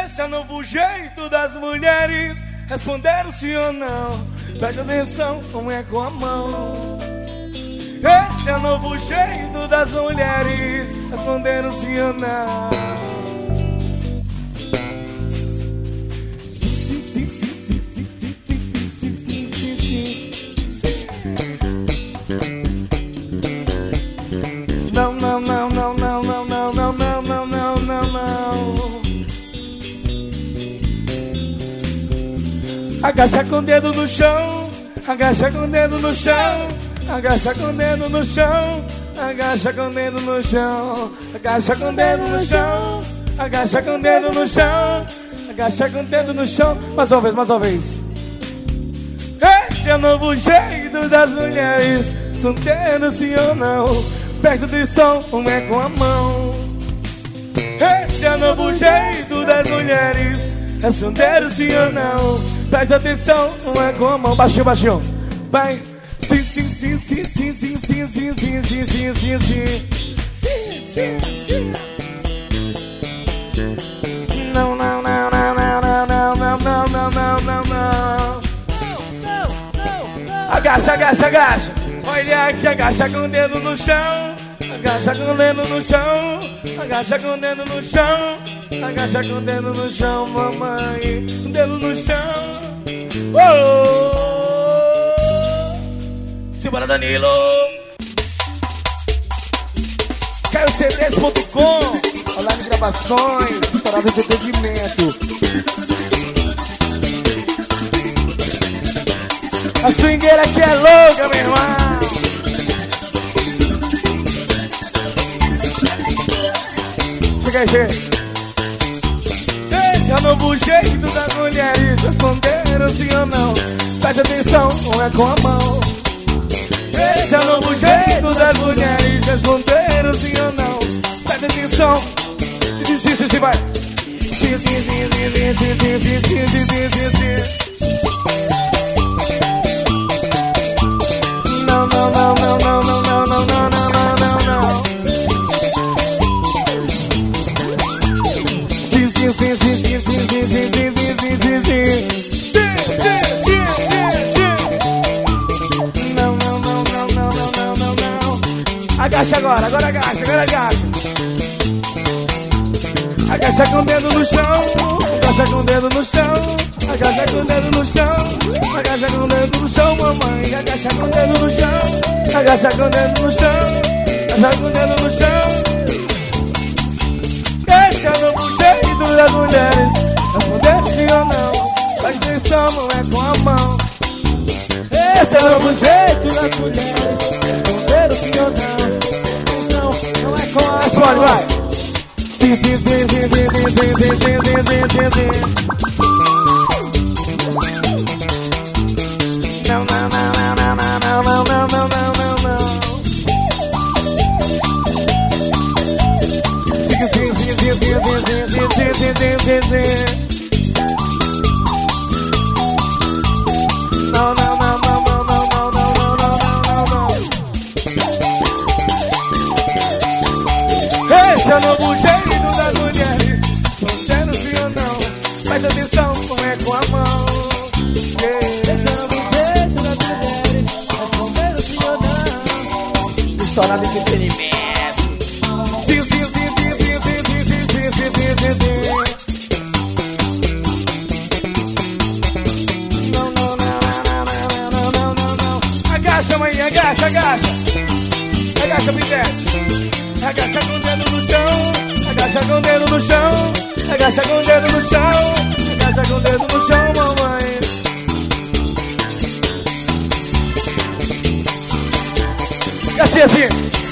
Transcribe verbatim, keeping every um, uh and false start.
Esse é o novo jeito das mulheres responderam sim ou não. Preste atenção, como é com a mão. Esse é o novo jeito das mulheres responderam sim ou não. Sim, sim, sim, sim, sim, sim, sim, sim, sim, sim, sim. Não, não, não, não, não, não, não, não, não, não, não, não, não. Agacha com o dedo no chão, agacha com o dedo no chão, agacha com o dedo no chão, agacha com o dedo no chão, agacha com o dedo no chão, agacha com o dedo no chão, agacha com o dedo no chão. Mais uma vez, mais uma vez. Esse é o novo jeito das mulheres solteiras, sim ou não. Presta atenção, como é com a mão. Esse é o novo jeito das mulheres responderam sim ou não. Presta atenção, não é com a mão. Baixinho, baixinho. Vai. Sim, sim, sim, sim, sim, sim, sim, sim, sim, sim, sim, sim, sim. Sim, sim, sim. Não, não, não, não, não, não, não, não, não, não, não, não, não. Agacha, agacha, agacha. Olha aqui, agacha com o dedo no chão. Agacha com o dedo no chão. Agacha com o dedo no chão. Agacha com o dedo no chão, mamãe. O dedo no chão. Oh! Simbora, Danilo. Caio C D S ponto com. Online gravações. Parada de atendimento. A swingueira aqui é louca, meu irmão. Chega aí, chega aí. Esse é o novo jeito das mulheres responderam sim ou não. Preste atenção, não é com a mão. Esse é o novo jeito das mulheres responderam sim ou não. Preste atenção. Sim, sim, sim, sim, vai. Sim, sim, sim, sim, sim, sim, sim, sim, sim, sim, sim, sim. Não, não, não, não, não, não, não, não, não, não, não, não. Sim, sim, sim, sim, sim, sim, sim, sim, sim, sim, sim, sim, sim. Não, não, não, não, não, não, não, não, não. Agacha agora, agora agacha, agora agacha. Agacha com o dedo no chão, agacha com o dedo no chão, agacha com o dedo no chão, agacha com o dedo no chão, mamãe. Agacha com o dedo no chão, agacha com o dedo no chão, agacha com o dedo no chão. Esse é o novo jeito das mulheres responder sim ou não. Presta atenção, não é com a mão. Esse é o novo jeito das mulheres responder sim ou não. Não, não é com a mão. Pode, vai. Sim, sim, sim, sim, sim, sim, sim, sim, sim, sim, sim, sim. Não, não, não, não, não, não, não, não, não, não, não, não. Sim, sim, sim, sim, sim, sim, sim, sim, sim, sim, sim, sim. Não, não, não, não, não, não, não, não, não, não, não, não. Esse é o novo jeito das mulheres solteiras sim ou não. Presta atenção, não é com a mão. Esse é o novo jeito das mulheres respondendo sim ou não. Estourado entretenimento. Sim, sim, sim, sim, sim, sim, sim, sim, sim, sim, sim, sim. Não, não, não, não, não, não, não, não, não. Agacha, mãe, agacha, agacha. Agacha, pivete. Agacha com o dedo no chão, agacha com o dedo no chão, agacha com o dedo no chão, agacha com o dedo no chão, mamãe. Assim, assim.